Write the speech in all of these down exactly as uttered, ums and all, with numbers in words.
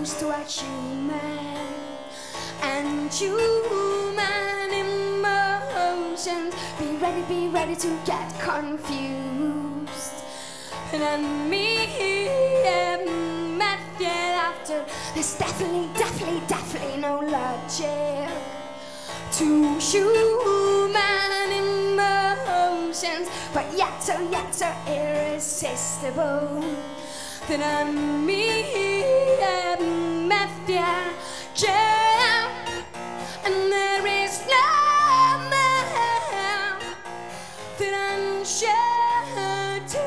most to a human and human emotions. Be ready, be ready to get confused. And then me and method after. There's definitely, definitely, definitely no logic to human emotions, but yet so, yet so irresistible. Then I'm me and method, yeah, and there is no man that I'm shouting.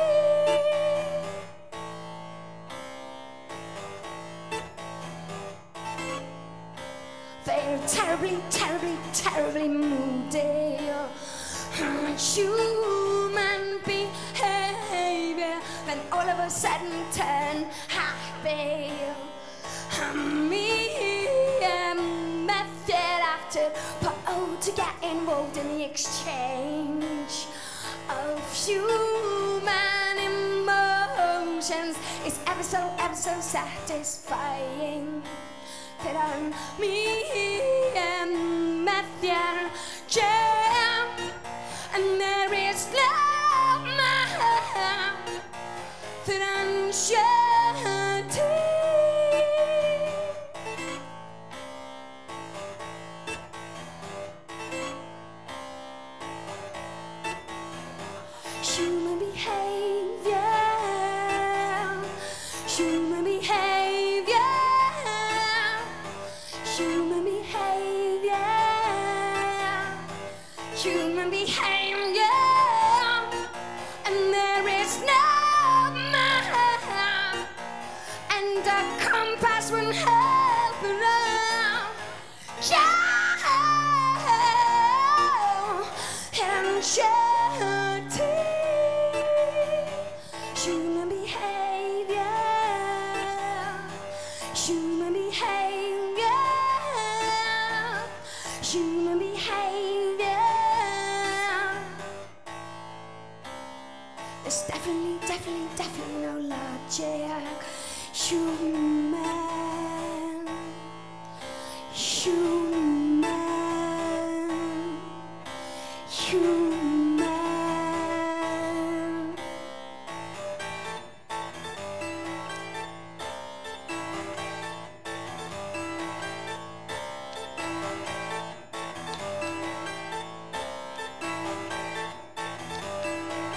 They're terribly, terribly, terribly moody. Human behavior, then all of a sudden turn happy. Me and method after, but oh, to get involved in the exchange of human emotions is ever so, ever so satisfying. That I'm me and method, yeah, and there is no man that I'm shouting. Human behavior, human behavior. Human behavior, human behavior, and there is no man, and a compass won't help around. Yeah, and shouting. Human behavior, human behavior. Human behavior. There's definitely, definitely, definitely no logic. Human, human, human.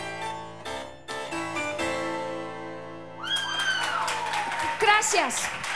Gracias.